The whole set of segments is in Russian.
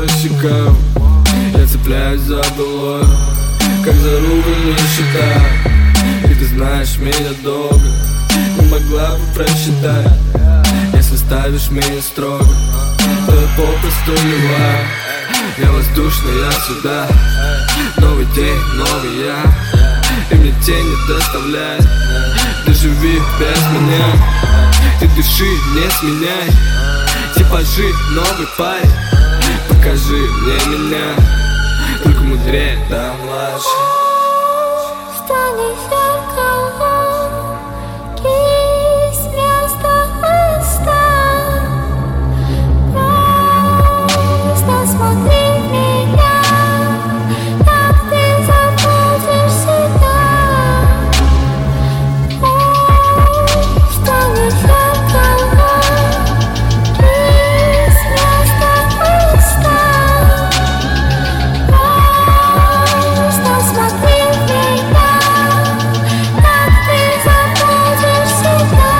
щекам. Я цепляюсь за былое, как за руку не считаю. И ты знаешь меня долго, не могла бы просчитать. Если ставишь меня строго, то я попросту ливаю. Я воздушный, я сюда. Новый день, новый я, и мне тень не доставляет. Ты живи без меня, ты дыши, не сменяй. Типажи, новый парень, покажи мне меня. Только мудрее, да младше. Стань зеркалом, кисть вместо хвоста. Просто смотри в меня, так ты забудешь себя. Стань зеркалом, кисть вместо хвоста. Просто смотри в меня, так ты забудешь себя.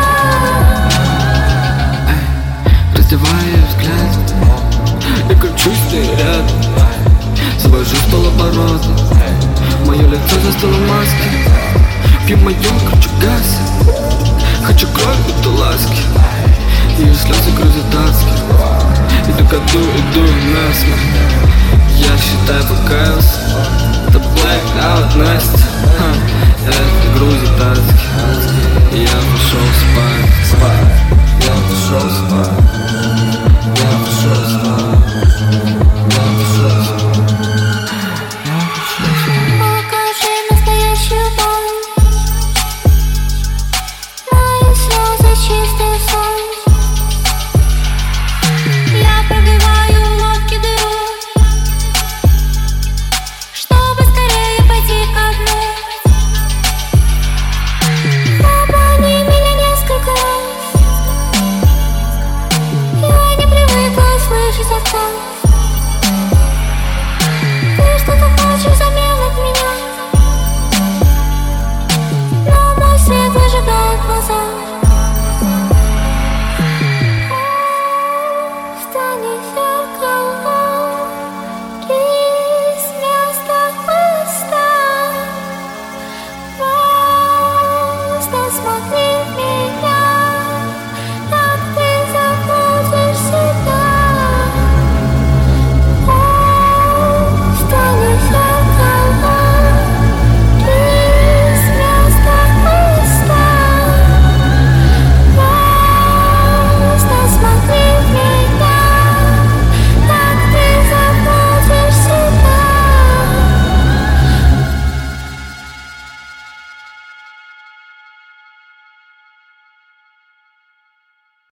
Раздевая взгляд, я кручусь, ты рядом. Завожу в полоборота, мое лицо застыло в маске. Пью мою, кручу газ, хочу кровь, будто ласки. Ее слезы грузят адски. Иду ко дну, иду насмерть. Я считаю, покаялся. Это blackout, Настя. Это грузит адски. И я пошел спать. Я пошел спать.